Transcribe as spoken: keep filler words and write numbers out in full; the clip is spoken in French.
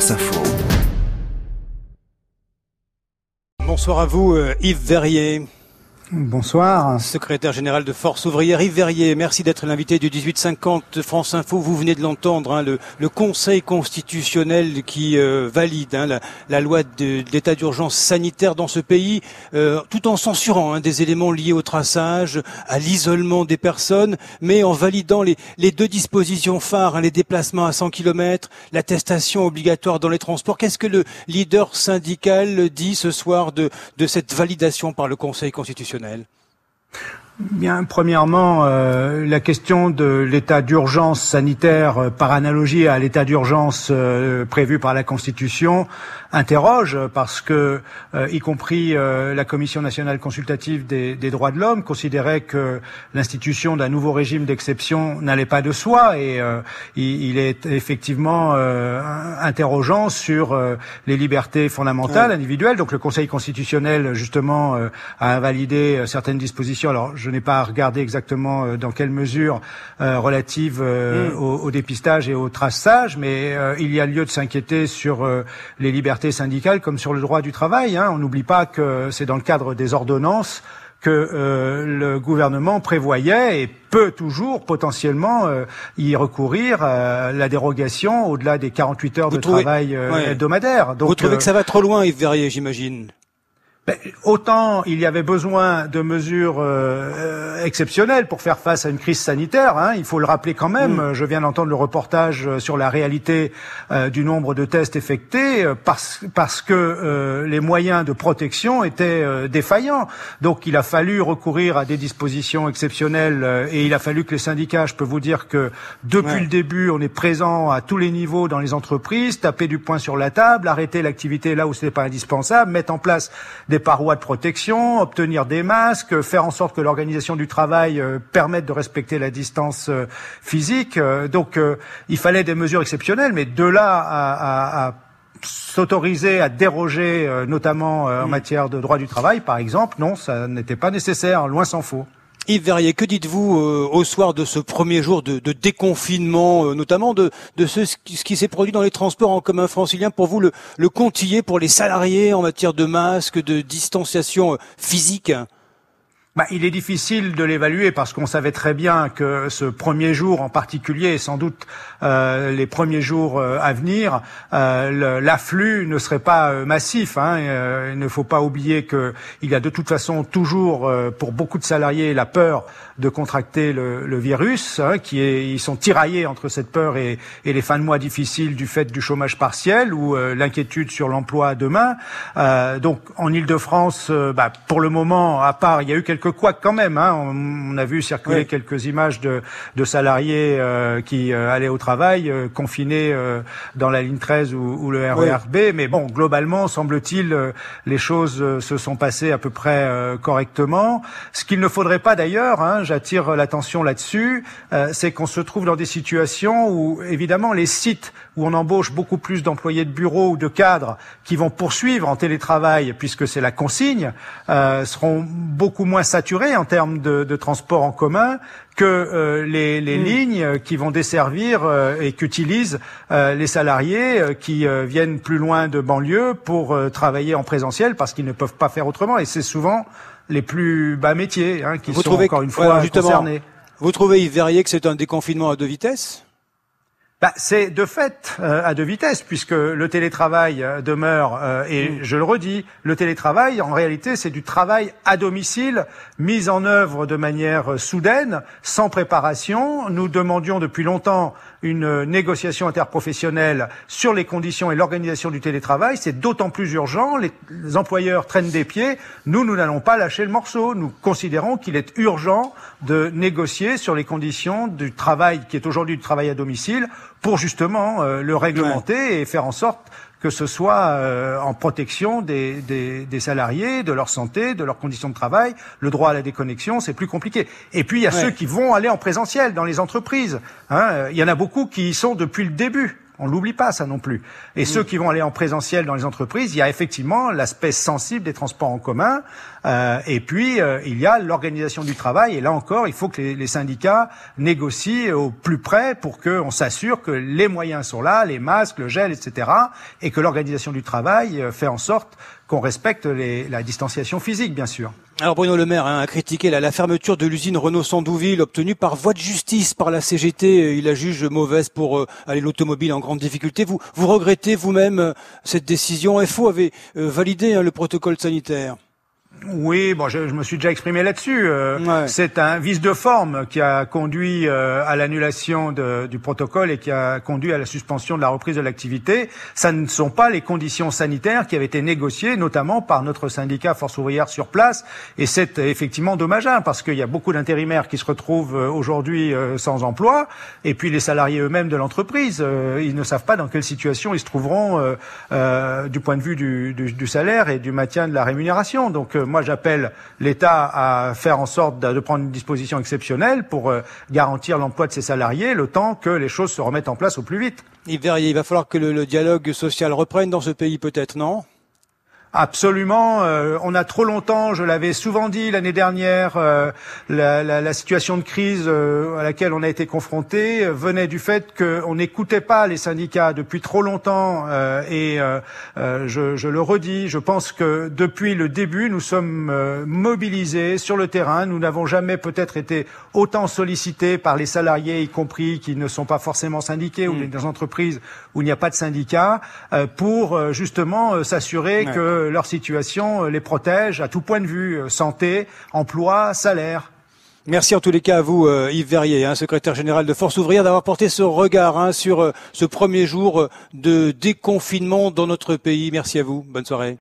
France Info. Bonsoir à vous, Yves Verrier. Bonsoir. Secrétaire général de Force ouvrière. Yves Verrier, merci d'être l'invité du dix-huit cinquante de France Info. Vous venez de l'entendre, hein, le, le Conseil constitutionnel qui euh, valide hein, la, la loi de, de l'état d'urgence sanitaire dans ce pays, euh, tout en censurant hein, des éléments liés au traçage, à l'isolement des personnes, mais en validant les, les deux dispositions phares, hein, les déplacements à cent kilomètres, l'attestation obligatoire dans les transports. Qu'est-ce que le leader syndical dit ce soir de, de cette validation par le Conseil constitutionnel ? Bien, premièrement, euh, la question de l'état d'urgence sanitaire euh, par analogie à l'état d'urgence euh, prévu par la Constitution interroge parce que, euh, y compris euh, la Commission nationale consultative des, des droits de l'homme considérait que l'institution d'un nouveau régime d'exception n'allait pas de soi et euh, il, il est effectivement euh, interrogeant sur euh, les libertés fondamentales ouais. individuelles. Donc le Conseil constitutionnel justement euh, a invalidé euh, certaines dispositions. Alors je n'ai pas regardé exactement euh, dans quelle mesure euh, relative euh, mmh. au, au dépistage et au traçage, mais euh, il y a lieu de s'inquiéter sur euh, les libertés syndicales comme sur le droit du travail. Hein. On n'oublie pas que c'est dans le cadre des ordonnances que euh, le gouvernement prévoyait et peut toujours potentiellement euh, y recourir à la dérogation au-delà des quarante-huit heures Vous de trouvez... travail euh, ouais. hebdomadaire. Donc, Vous trouvez euh... que ça va trop loin, Yves Verrier, j'imagine? Ben, autant il y avait besoin de mesures euh, exceptionnelles pour faire face à une crise sanitaire, hein, il faut le rappeler quand même. Mmh. Je viens d'entendre le reportage sur la réalité euh, du nombre de tests effectués parce, parce que euh, les moyens de protection étaient euh, défaillants. Donc il a fallu recourir à des dispositions exceptionnelles euh, et il a fallu que les syndicats, je peux vous dire que depuis ouais. le début, on est présent à tous les niveaux dans les entreprises, taper du poing sur la table, arrêter l'activité là où ce n'est pas indispensable, mettre en place des des parois de protection, obtenir des masques, faire en sorte que l'organisation du travail euh, permette de respecter la distance euh, physique. Euh, donc, euh, il fallait des mesures exceptionnelles, mais de là à, à, à s'autoriser à déroger, euh, notamment euh, en mmh. matière de droit du travail, par exemple, non, ça n'était pas nécessaire, loin s'en faut. Yves Verrier, que dites-vous euh, au soir de ce premier jour de, de déconfinement, euh, notamment de, de ce, ce qui s'est produit dans les transports en commun franciliens? Pour vous, le, le compte-y est pour les salariés en matière de masques, de distanciation euh, physique? Bah, il est difficile de l'évaluer parce qu'on savait très bien que ce premier jour en particulier, et sans doute euh, les premiers jours euh, à venir, euh, l'afflux ne serait pas euh, massif. Hein, euh, il ne faut pas oublier qu'il y a de toute façon toujours, euh, pour beaucoup de salariés, la peur de contracter le, le virus, hein, qui est, ils sont tiraillés entre cette peur et, et les fins de mois difficiles du fait du chômage partiel ou euh, l'inquiétude sur l'emploi demain. Euh, donc en Île-de-France, euh, bah, pour le moment, à part, il y a eu quelques couacs quand même. Hein, on, on a vu circuler oui. quelques images de, de salariés euh, qui euh, allaient au travail, euh, confinés euh, dans la ligne treize ou, ou le R E R B. Oui. Mais bon, globalement, semble-t-il, euh, les choses euh, se sont passées à peu près euh, correctement. Ce qu'il ne faudrait pas d'ailleurs, hein, j'attire l'attention là-dessus, euh, c'est qu'on se trouve dans des situations où, évidemment, les sites où on embauche beaucoup plus d'employés de bureau ou de cadres qui vont poursuivre en télétravail, puisque c'est la consigne, euh, seront beaucoup moins saturés en termes de, de transport en commun que euh, les, les mmh. lignes qui vont desservir euh, et qu'utilisent euh, les salariés euh, qui euh, viennent plus loin de banlieue pour euh, travailler en présentiel parce qu'ils ne peuvent pas faire autrement. Et c'est souvent les plus bas métiers hein, qui vous sont trouvez, encore une fois ouais, concernés. Vous trouvez, Yves Verrier, que c'est un déconfinement à deux vitesses ? Bah, c'est de fait euh, à deux vitesses, puisque le télétravail euh, demeure, euh, et mmh. je le redis, le télétravail, en réalité, c'est du travail à domicile, mis en œuvre de manière euh, soudaine, sans préparation. Nous demandions depuis longtemps une négociation interprofessionnelle sur les conditions et l'organisation du télétravail. C'est d'autant plus urgent, les, les employeurs traînent des pieds. Nous, nous n'allons pas lâcher le morceau. Nous considérons qu'il est urgent de négocier sur les conditions du travail, qui est aujourd'hui du travail à domicile, pour justement euh, le réglementer ouais. et faire en sorte que ce soit euh, en protection des, des, des salariés, de leur santé, de leurs conditions de travail. Le droit à la déconnexion, c'est plus compliqué. Et puis, il y a ouais. ceux qui vont aller en présentiel dans les entreprises. Hein. Il y en a beaucoup qui y sont depuis le début. On l'oublie pas, ça non plus. Et mmh. ceux qui vont aller en présentiel dans les entreprises, il y a effectivement l'aspect sensible des transports en commun. Euh, et puis, euh, il y a l'organisation du travail. Et là encore, il faut que les, les syndicats négocient au plus près pour qu'on s'assure que les moyens sont là, les masques, le gel, et cetera. Et que l'organisation du travail euh, fait en sorte qu'on respecte les, la distanciation physique, bien sûr. Alors Bruno Le Maire hein, a critiqué la, la fermeture de l'usine Renault-Sandouville obtenue par voie de justice par la C G T. Il la juge mauvaise pour euh, aller l'automobile en grande difficulté. Vous, vous regrettez vous-même euh, cette décision? F O avait euh, validé hein, le protocole sanitaire. Oui, bon, je, je me suis déjà exprimé là-dessus. Euh, ouais. C'est un vice de forme qui a conduit euh, à l'annulation de, du protocole et qui a conduit à la suspension de la reprise de l'activité. Ça ne sont pas les conditions sanitaires qui avaient été négociées, notamment par notre syndicat Force ouvrière sur place. Et c'est effectivement dommageable parce qu'il y a beaucoup d'intérimaires qui se retrouvent aujourd'hui euh, sans emploi. Et puis les salariés eux-mêmes de l'entreprise, euh, ils ne savent pas dans quelle situation ils se trouveront euh, euh, du point de vue du, du, du salaire et du maintien de la rémunération. Donc euh, moi, j'appelle l'État à faire en sorte de prendre une disposition exceptionnelle pour euh, garantir l'emploi de ses salariés le temps que les choses se remettent en place au plus vite. Yves Verrier, il va falloir que le, le dialogue social reprenne dans ce pays peut-être, non ? Absolument. Euh, on a trop longtemps, je l'avais souvent dit l'année dernière, euh, la, la, la situation de crise euh, à laquelle on a été confronté euh, venait du fait qu'on n'écoutait pas les syndicats depuis trop longtemps. Euh, et euh, euh, je, je le redis, je pense que depuis le début, nous sommes euh, mobilisés sur le terrain. Nous n'avons jamais peut-être été autant sollicités par les salariés, y compris qui ne sont pas forcément syndiqués, mmh. ou des entreprises où il n'y a pas de syndicats, euh, pour euh, justement euh, s'assurer ouais. que leur situation les protège à tout point de vue, santé, emploi, salaire. Merci en tous les cas à vous, euh, Yves Verrier, hein, secrétaire général de Force ouvrière, d'avoir porté ce regard hein, sur euh, ce premier jour de déconfinement dans notre pays. Merci à vous. Bonne soirée.